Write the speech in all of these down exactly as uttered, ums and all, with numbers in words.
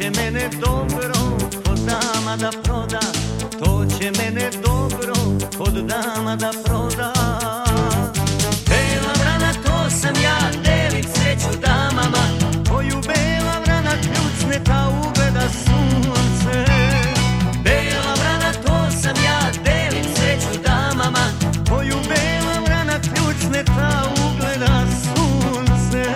će mene dobro kod dama da proda, to će mene dobro kod dama da proda. Bela vrana, to sam ja, delim sreću damama, koju bela vrana kljucne, ta ugleda sunce. Bela vrana, to sam ja, delim sreću damama, koju bela vrana kljucne, ta ugleda sunce.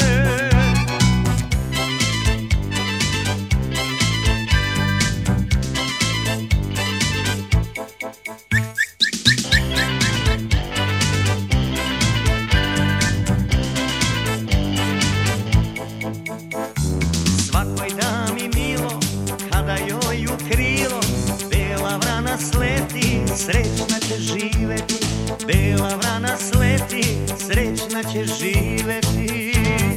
Svakoj dami milo, kada joj u krilo bela vrana sleti, srećna će živeti. Bela vrana sleti, srećna će živeti.